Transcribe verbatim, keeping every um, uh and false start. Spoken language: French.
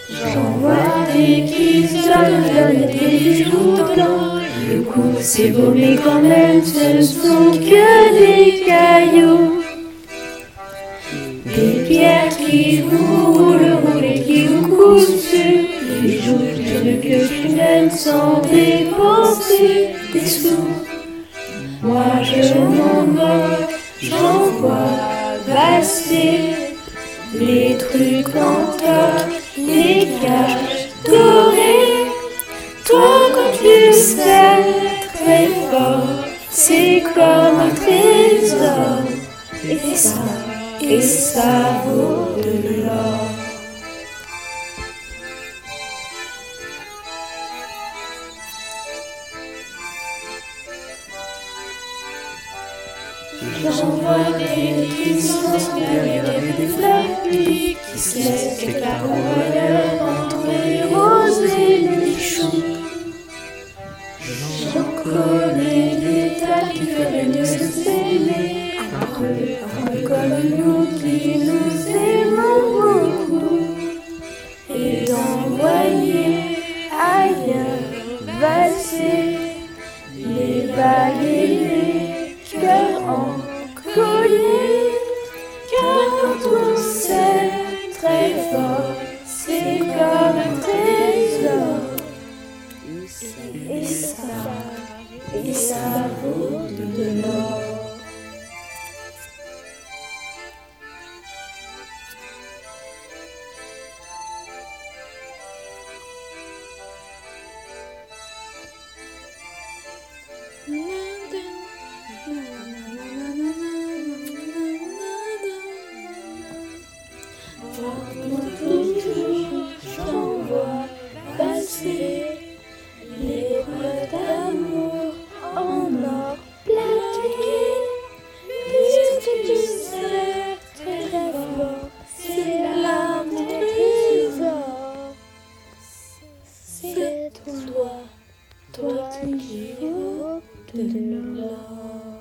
J'envoie des qui se donnent des bijoux blancs. Le coup c'est beau mais quand même ce sont que des cailloux. Des pierres qui vous roulent, roulent et qui vous coulent sur les joues. Je veux que tu m'aimes sans dépenser des sous. Moi je m'en moque, j'envoie passer les trucs en toc, les caches dorées. Toi quand tu sais très fort, c'est comme un trésor. Et ça, et ça vaut de l'or. J'envoie des qui sont derrière des fleurs qui se laissent éclater entre les roses et les choux. J'en connais des tas qui feraient mieux s'aimer, un peu, un peu comme nous qui nous aimons beaucoup, et d'envoyer ailleurs valser les vagues et les cœurs en collier. Car quand on s'aime très fort, c'est comme un trésor. Et ça, et ça vaut de l'or. Toujours, j'envoie passer les preuves d'amour en or plaqué. Puisque tu sais très fort, c'est là mon trésor. C'est toi, toi qui vaut de l'or.